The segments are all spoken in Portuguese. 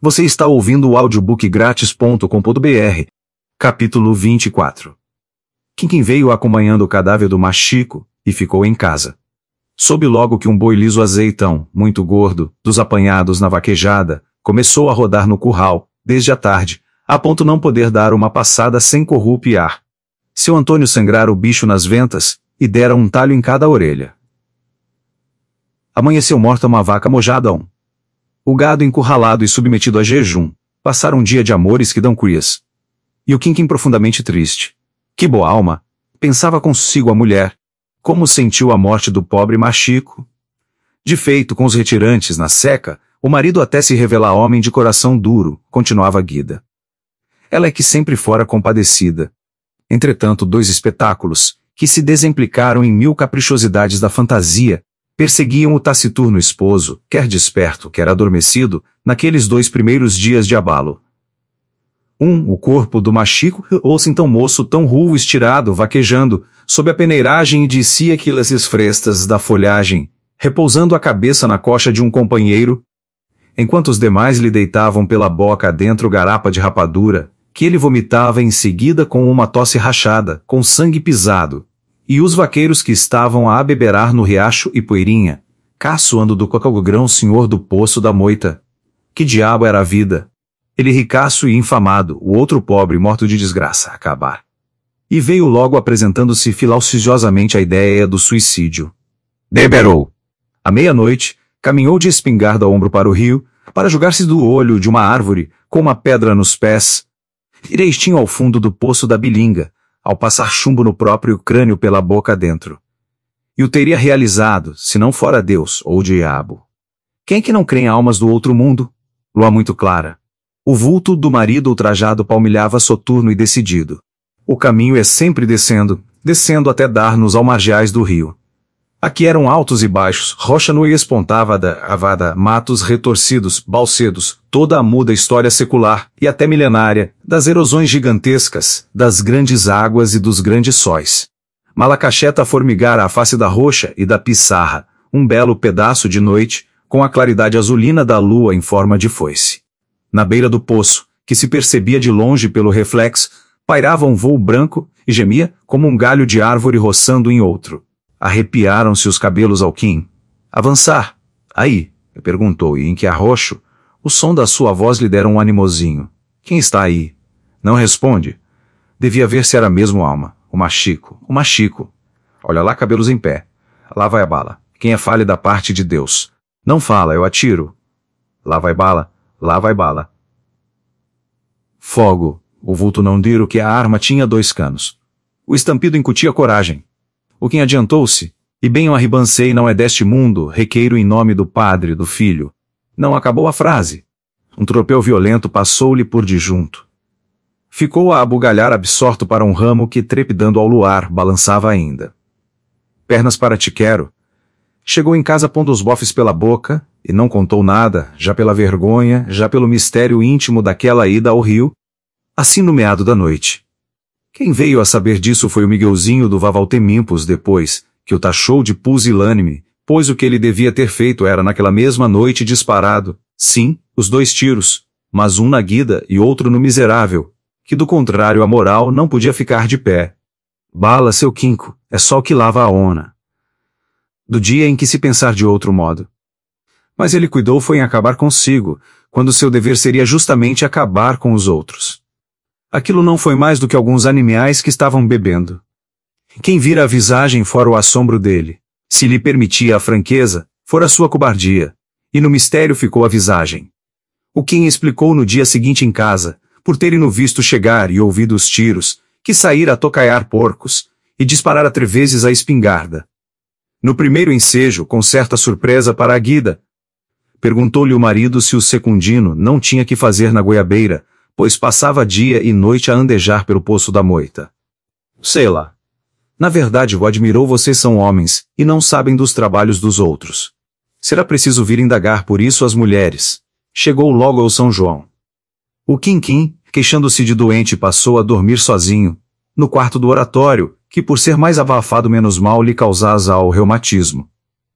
Você está ouvindo o audiobook grátis.com.br. Capítulo 24. Quinquim veio acompanhando o cadáver do Machico e ficou em casa. Soube logo que um boi liso azeitão, muito gordo, dos apanhados na vaquejada, começou a rodar no curral, desde a tarde, a ponto não poder dar uma passada sem corrupiar. Seu Antônio sangrara o bicho nas ventas e dera um talho em cada orelha. Amanheceu morta uma vaca mojada. O gado encurralado e submetido a jejum, passaram um dia de amores que dão crias. E o Quinquim profundamente triste. Que boa alma, pensava consigo a mulher, como sentiu a morte do pobre Machico. De feito, com os retirantes na seca, o marido até se revelar homem de coração duro, continuava Guida. Ela é que sempre fora compadecida. Entretanto, dois espetáculos, que se desemplicaram em mil caprichosidades da fantasia, perseguiam o taciturno esposo, quer desperto, quer adormecido, naqueles 2 primeiros dias de abalo. O corpo do Machico, ouça então moço tão rulho estirado, vaquejando, sob a peneiragem de si aquelas frestas da folhagem, repousando a cabeça na coxa de um companheiro, enquanto os demais lhe deitavam pela boca adentro garapa de rapadura, que ele vomitava em seguida com uma tosse rachada, com sangue pisado. E os vaqueiros que estavam a abeberar no riacho e poeirinha, caçoando do cocogrão senhor do poço da moita. Que diabo era a vida? Ele ricaço e infamado, o outro pobre morto de desgraça, acabar. E veio logo apresentando-se filauciosamente a ideia do suicídio. Deberou. À meia-noite, caminhou de espingarda ao ombro para o rio, para jogar-se do olho de uma árvore, com uma pedra nos pés. Direitinho ao fundo do poço da bilinga, ao passar chumbo no próprio crânio pela boca dentro. E o teria realizado, se não fora Deus ou o diabo. Quem que não crê em almas do outro mundo? Lua muito clara. O vulto do marido ultrajado palmilhava soturno e decidido. O caminho é sempre descendo, descendo até dar-nos ao margeais do rio. Aqui eram altos e baixos, rocha nua e espontávada, avada, matos retorcidos, balsedos, toda a muda história secular, e até milenária, das erosões gigantescas, das grandes águas e dos grandes sóis. Malacacheta formigara a face da rocha e da pissarra, um belo pedaço de noite, com a claridade azulina da lua em forma de foice. Na beira do poço, que se percebia de longe pelo reflexo, pairava um voo branco, e gemia, como um galho de árvore roçando em outro. Arrepiaram-se os cabelos ao Quim. Avançar. Aí, perguntou, e em que arroxo, o som da sua voz lhe dera um animosinho. Quem está aí? Não responde. Devia ver se era mesmo alma. O Machico. O Machico. Olha lá, cabelos em pé. Lá vai a bala. Quem é fale da parte de Deus. Não fala, eu atiro. Lá vai bala. Lá vai bala. Fogo. O vulto não dira que a arma tinha 2 canos. O estampido incutia coragem. O Quim adiantou-se, e bem o arribancei não é deste mundo, requeiro em nome do Padre, do Filho. Não acabou a frase. Um tropel violento passou-lhe por de junto. Ficou a abugalhar absorto para um ramo que, trepidando ao luar, balançava ainda. Pernas para te quero. Chegou em casa pondo os bofes pela boca, e não contou nada, já pela vergonha, já pelo mistério íntimo daquela ida ao rio, assim no meado da noite. Quem veio a saber disso foi o Miguelzinho do Vavaltemimpos depois, que o taxou de pusilânime, pois o que ele devia ter feito era naquela mesma noite disparado, sim, os 2 tiros, mas um na Guida e outro no miserável, que do contrário a moral não podia ficar de pé. Bala, seu Quinco, é só o que lava a ona. Do dia em que se pensar de outro modo. Mas ele cuidou foi em acabar consigo, quando seu dever seria justamente acabar com os outros. Aquilo não foi mais do que alguns animais que estavam bebendo. Quem vira a visagem fora o assombro dele, se lhe permitia a franqueza, fora sua cobardia, e no mistério ficou a visagem. O Quim explicou no dia seguinte em casa, por terem-no visto chegar e ouvido os tiros, que saíra a tocaiar porcos, e disparar 3 vezes a espingarda. No primeiro ensejo, com certa surpresa para a Guida, perguntou-lhe o marido se o secundino não tinha que fazer na goiabeira, pois passava dia e noite a andejar pelo poço da moita. Sei lá. Na verdade, o admirou, vocês são homens, e não sabem dos trabalhos dos outros. Será preciso vir indagar por isso as mulheres. Chegou logo ao São João. O Quinquim, queixando-se de doente, passou a dormir sozinho, no quarto do oratório, que por ser mais abafado menos mal lhe causava ao reumatismo.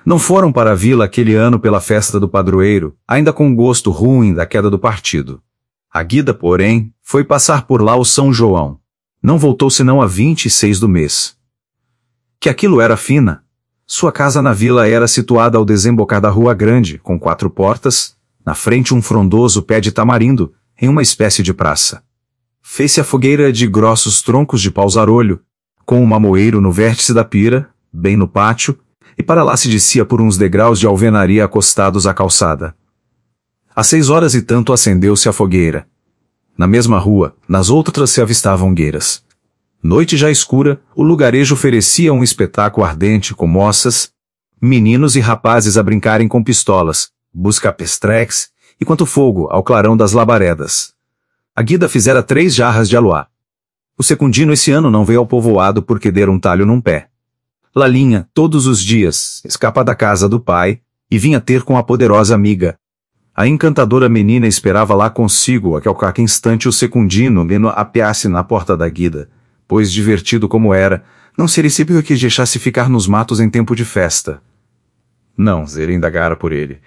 Não foram para a vila aquele ano pela festa do padroeiro, ainda com gosto ruim da queda do partido. A Guida, porém, foi passar por lá o São João. Não voltou senão a 26 do mês. Que aquilo era fina. Sua casa na vila era situada ao desembocar da Rua Grande, com 4 portas, na frente um frondoso pé de tamarindo, em uma espécie de praça. Fez-se a fogueira de grossos troncos de pau-zarolho, com um mamoeiro no vértice da pira, bem no pátio, e para lá se descia por uns degraus de alvenaria acostados à calçada. Às 6 horas e tanto acendeu-se a fogueira. Na mesma rua, nas outras se avistavam hogueiras. Noite já escura, o lugarejo oferecia um espetáculo ardente com moças, meninos e rapazes a brincarem com pistolas, busca-pestreques, e quanto fogo ao clarão das labaredas. A Guida fizera 3 jarras de aluá. O secundino esse ano não veio ao povoado porque dera um talho num pé. Lalinha, todos os dias, escapa da casa do pai, e vinha ter com a poderosa amiga. A encantadora menina esperava lá consigo a qualquer instante o secundino lhe apeasse na porta da Guida, pois, divertido como era, não se recebeu que deixasse ficar nos matos em tempo de festa. Não, Zera indagara por ele.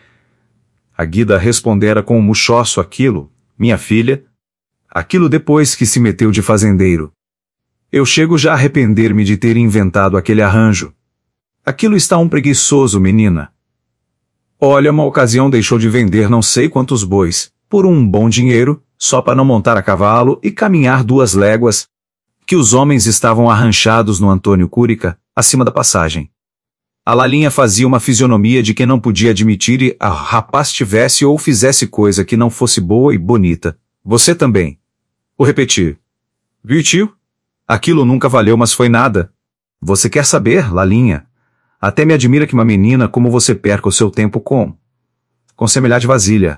A Guida respondera com um muxoço aquilo, minha filha, aquilo depois que se meteu de fazendeiro. Eu chego já a arrepender-me de ter inventado aquele arranjo. Aquilo está um preguiçoso, menina. Olha, uma ocasião deixou de vender não sei quantos bois, por um bom dinheiro, só para não montar a cavalo e caminhar 2 léguas, que os homens estavam arranchados no Antônio Cúrica, acima da passagem. A Lalinha fazia uma fisionomia de que não podia admitir que a rapaz tivesse ou fizesse coisa que não fosse boa e bonita. Você também. O repeti. Viu, tio? Aquilo nunca valeu, mas foi nada. Você quer saber, Lalinha? Até me admira que uma menina como você perca o seu tempo com semelhante vasilha.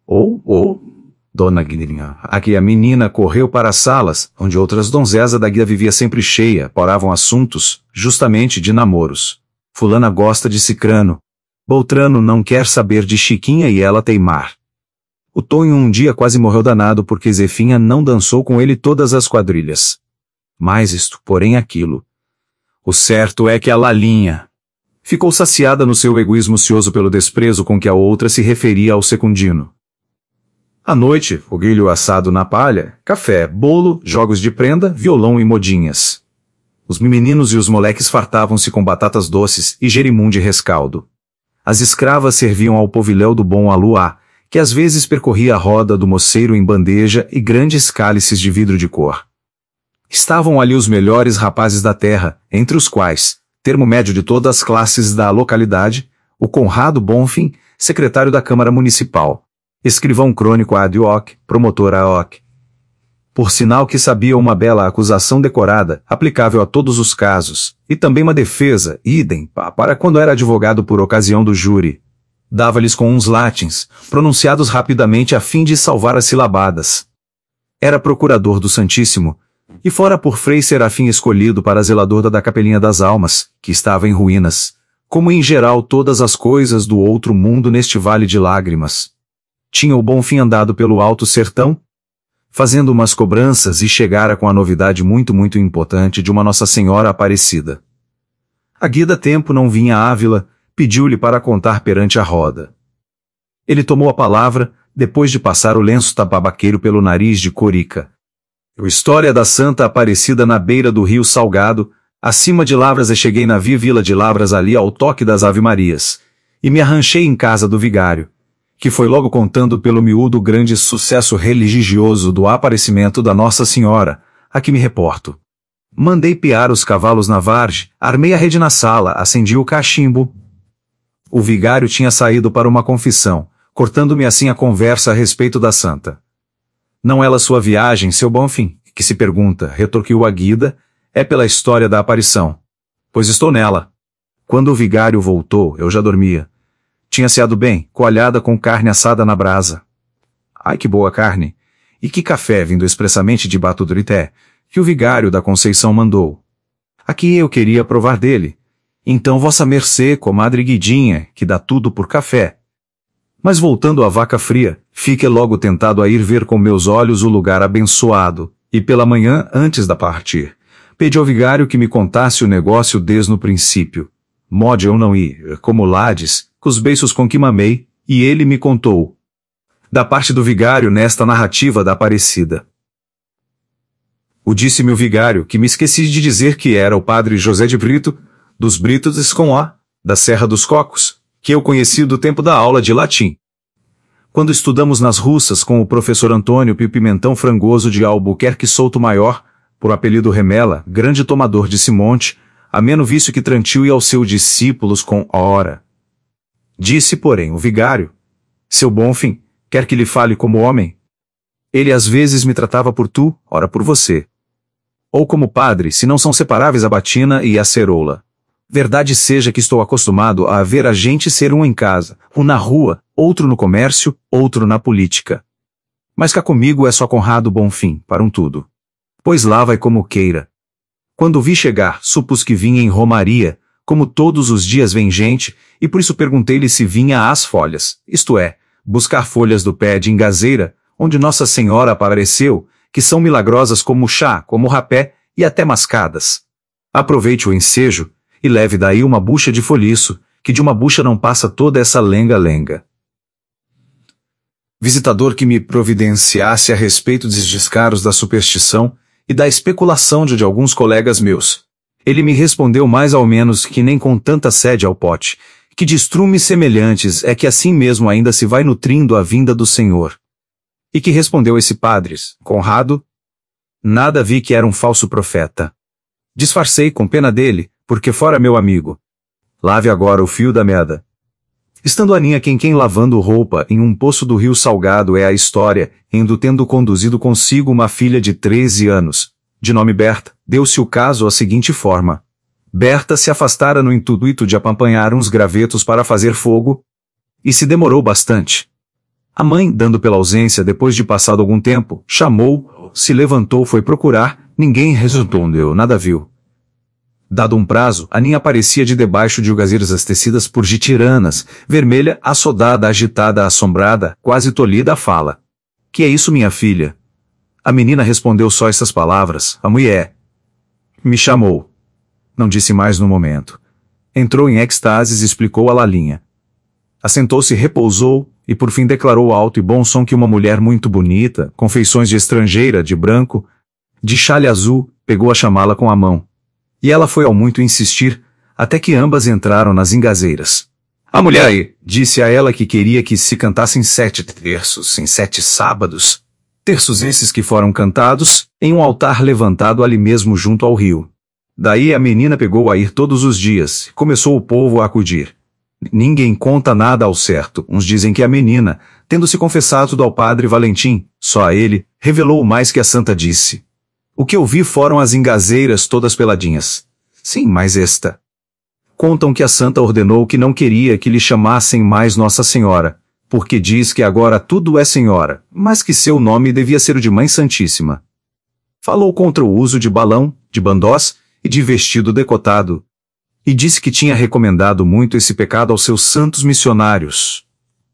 Dona Guidinha, aqui a menina correu para as salas, onde outras donzelas da Guida vivia sempre cheia, poravam assuntos, justamente de namoros. Fulana gosta de Cicrano. Beltrano não quer saber de Chiquinha e ela teimar. O Tonho um dia quase morreu danado porque Zefinha não dançou com ele todas as quadrilhas. Mais isto, porém aquilo. O certo é que a Lalinha ficou saciada no seu egoísmo ocioso pelo desprezo com que a outra se referia ao secundino. À noite, foguilho assado na palha, café, bolo, jogos de prenda, violão e modinhas. Os meninos e os moleques fartavam-se com batatas doces e jerimum de rescaldo. As escravas serviam ao povilhão do bom aluá, que às vezes percorria a roda do moceiro em bandeja e grandes cálices de vidro de cor. Estavam ali os melhores rapazes da terra, entre os quais, termo médio de todas as classes da localidade, o Conrado Bonfim, secretário da Câmara Municipal, escrivão crônico ad hoc, promotor ad hoc. Por sinal que sabia uma bela acusação decorada, aplicável a todos os casos, e também uma defesa, idem, para quando era advogado por ocasião do júri. Dava-lhes com uns latins, pronunciados rapidamente a fim de salvar as silabadas. Era procurador do Santíssimo, e fora por Frei Serafim escolhido para zelador da Capelinha das Almas, que estava em ruínas, como em geral todas as coisas do outro mundo neste vale de lágrimas. Tinha o Bonfim andado pelo alto sertão, fazendo umas cobranças e chegara com a novidade muito importante de uma Nossa Senhora Aparecida. A Guida tempo não vinha à Ávila, pediu-lhe para contar perante a roda. Ele tomou a palavra, depois de passar o lenço tabaqueiro pelo nariz de Corica. A história da Santa Aparecida na beira do rio Salgado, acima de Lavras e cheguei na vila de Lavras ali ao toque das Ave-Marias, e me arranchei em casa do vigário, que foi logo contando pelo miúdo o grande sucesso religioso do aparecimento da Nossa Senhora, a que me reporto. Mandei piar os cavalos na vargem, armei a rede na sala, acendi o cachimbo. O vigário tinha saído para uma confissão, cortando-me assim a conversa a respeito da santa. Não ela sua viagem, seu Bonfim, que se pergunta, retorquiu a Guida, é pela história da aparição. Pois estou nela. Quando o vigário voltou, eu já dormia. Tinha ceado bem, coalhada com carne assada na brasa. Ai que boa carne! E que café vindo expressamente de Batudrité, que o vigário da Conceição mandou. Aqui eu queria provar dele. Então vossa mercê, comadre Guidinha, que dá tudo por café. Mas voltando à vaca fria, fiquei logo tentado a ir ver com meus olhos o lugar abençoado, e pela manhã, antes da partir, pedi ao vigário que me contasse o negócio desde no princípio. Mode eu não ir, como lades, cos beiços com que mamei, e ele me contou. Da parte do vigário nesta narrativa da Aparecida. O disse-me o vigário, que me esqueci de dizer que era o padre José de Brito, dos Britos com A, da Serra dos Cocos, que eu conheci do tempo da aula de latim. Quando estudamos nas russas com o professor Antônio Pimentão Frangoso de Albuquerque Souto Maior, por apelido Remela, grande tomador de Simonte, ameno vício que trantiu e aos seus discípulos com ora. Disse, porém, o vigário, seu Bonfim, quer que lhe fale como homem? Ele às vezes me tratava por tu, ora por você. Ou como padre, se não são separáveis a batina e a ceroula. Verdade seja que estou acostumado a ver a gente ser um em casa, um na rua, outro no comércio, outro na política. Mas cá comigo é só Conrado Bonfim, para um tudo. Pois lá vai como queira. Quando o vi chegar, supus que vinha em romaria, como todos os dias vem gente, e por isso perguntei-lhe se vinha às folhas, isto é, buscar folhas do pé de engazeira, onde Nossa Senhora apareceu, que são milagrosas como chá, como rapé, e até mascadas. Aproveite o ensejo, e leve daí uma bucha de folhiço, que de uma bucha não passa toda essa lenga-lenga. Visitador que me providenciasse a respeito dos descaros da superstição e da especulação de alguns colegas meus. Ele me respondeu mais ao menos que nem com tanta sede ao pote, que de estrumes semelhantes é que assim mesmo ainda se vai nutrindo a vinda do Senhor. E que respondeu esse padres, Conrado? Nada vi que era um falso profeta. Disfarcei com pena dele, porque fora meu amigo. Lave agora o fio da meada. Estando Aninha quem lavando roupa em um poço do rio Salgado é a história, tendo conduzido consigo uma filha de 13 anos, de nome Berta, deu-se o caso a seguinte forma. Berta se afastara no intuito de acompanhar uns gravetos para fazer fogo, e se demorou bastante. A mãe, dando pela ausência depois de passado algum tempo, chamou, se levantou, foi procurar, ninguém respondeu, nada viu. Dado um prazo, Aninha aparecia de debaixo de ugazeiras tecidas por gitiranas, vermelha, assodada, agitada, assombrada, quase tolhida a fala. Que é isso, minha filha? A menina respondeu só essas palavras, a mulher. Me chamou. Não disse mais no momento. Entrou em ecstases e explicou a Lalinha. Assentou-se, repousou, e por fim declarou alto e bom som que uma mulher muito bonita, com feições de estrangeira, de branco, de chale azul, pegou a chamá-la com a mão. E ela foi ao muito insistir, até que ambas entraram nas engazeiras. A mulher aí, disse a ela que queria que se cantassem 7 terços em 7 sábados. Terços esses que foram cantados, em um altar levantado ali mesmo junto ao rio. Daí a menina pegou a ir todos os dias, começou o povo a acudir. Ninguém conta nada ao certo, uns dizem que a menina, tendo se confessado ao padre Valentim, só a ele, revelou mais que a santa disse. O que eu vi foram as engazeiras todas peladinhas. Sim, mas esta. Contam que a santa ordenou que não queria que lhe chamassem mais Nossa Senhora, porque diz que agora tudo é Senhora, mas que seu nome devia ser o de Mãe Santíssima. Falou contra o uso de balão, de bandós e de vestido decotado, e disse que tinha recomendado muito esse pecado aos seus santos missionários.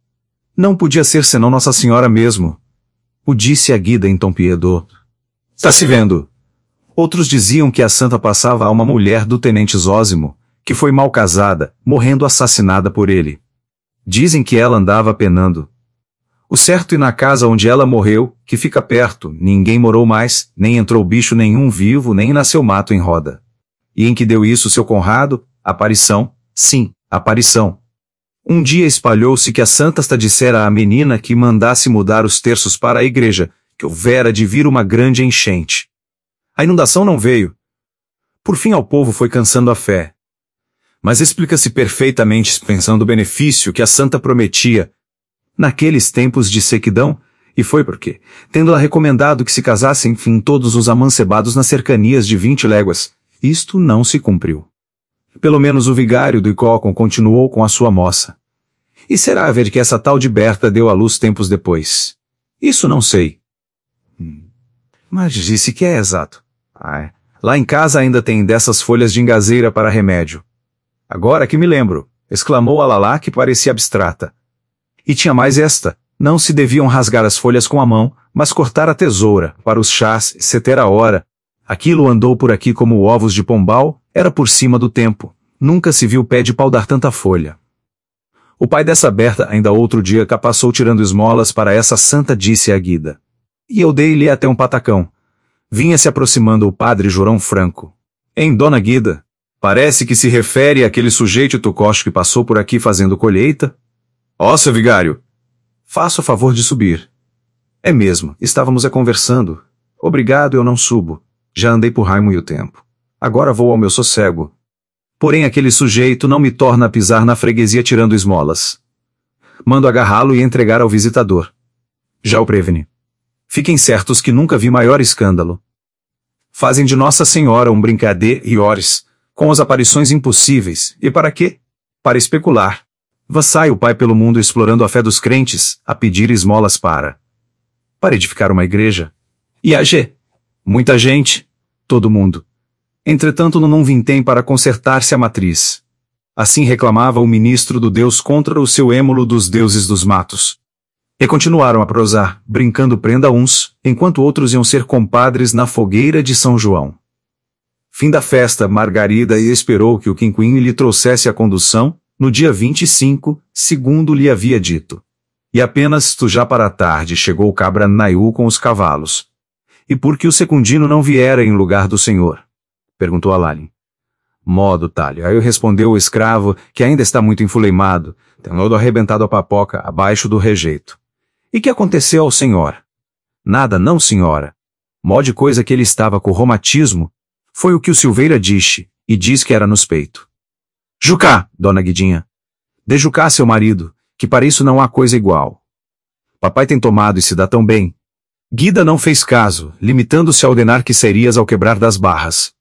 Não podia ser senão Nossa Senhora mesmo. O disse a guida em tom piedoso. Está se vendo. Outros diziam que a santa passava a uma mulher do tenente Zósimo, que foi mal casada, morrendo assassinada por ele. Dizem que ela andava penando. O certo e na casa onde ela morreu, que fica perto, ninguém morou mais, nem entrou bicho nenhum vivo, nem nasceu mato em roda. E em que deu isso seu Conrado? Aparição? Sim, aparição. Um dia espalhou-se que a santa dissera à menina que mandasse mudar os terços para a igreja, que houvera de vir uma grande enchente. A inundação não veio. Por fim ao povo foi cansando a fé. Mas explica-se perfeitamente pensando o benefício que a santa prometia naqueles tempos de sequidão, e foi porque, tendo-la recomendado que se casassem enfim todos os amancebados nas cercanias de 20 léguas, isto não se cumpriu. Pelo menos o vigário do Icócon continuou com a sua moça. E será a ver que essa tal de Berta deu à luz tempos depois? Isso não sei. Mas disse que é exato. Lá em casa ainda tem dessas folhas de engazeira para remédio. Agora que me lembro, exclamou a Lalá que parecia abstrata. E tinha mais esta, não se deviam rasgar as folhas com a mão, mas cortar a tesoura, para os chás, se ter a hora. Aquilo andou por aqui como ovos de pombal, era por cima do tempo. Nunca se viu pé de pau dar tanta folha. O pai dessa Berta ainda outro dia cá passou tirando esmolas para essa santa, disse a Guida. E eu dei-lhe até um patacão. Vinha se aproximando o padre Jorão Franco. Hein, dona Guida? Parece que se refere àquele sujeito tucocho que passou por aqui fazendo colheita? Ó, seu vigário! Faça o favor de subir. É mesmo, estávamos conversando. Obrigado, eu não subo. Já andei por Raimo e o tempo. Agora vou ao meu sossego. Porém aquele sujeito não me torna a pisar na freguesia tirando esmolas. Mando agarrá-lo e entregar ao visitador. Já o preveni. Fiquem certos que nunca vi maior escândalo. Fazem de Nossa Senhora um brincadeira e ores, com as aparições impossíveis, e para quê? Para especular. Vassai o pai pelo mundo explorando a fé dos crentes, a pedir esmolas para edificar uma igreja. E muita gente, todo mundo. Entretanto não vintém para consertar-se a matriz. Assim reclamava o ministro do Deus contra o seu émulo dos deuses dos matos. E continuaram a prosar, brincando prenda uns, enquanto outros iam ser compadres na fogueira de São João. Fim da festa, Margarida esperou que o quinquim lhe trouxesse a condução, no dia 25, segundo lhe havia dito. E apenas tu já para a tarde chegou o cabra Naiú com os cavalos. E por que o secundino não viera em lugar do senhor? Perguntou a Lalin. Modo, talho. Aí respondeu o escravo, que ainda está muito enfuleimado, tem lodo arrebentado a papoca, abaixo do rejeito. E que aconteceu ao senhor? Nada não, senhora. Mó de coisa que ele estava com reumatismo, foi o que o Silveira disse, e diz que era nos peito. Jucá, dona Guidinha. De Jucá, seu marido, que para isso não há coisa igual. Papai tem tomado e se dá tão bem. Guida não fez caso, limitando-se a ordenar que serias ao quebrar das barras.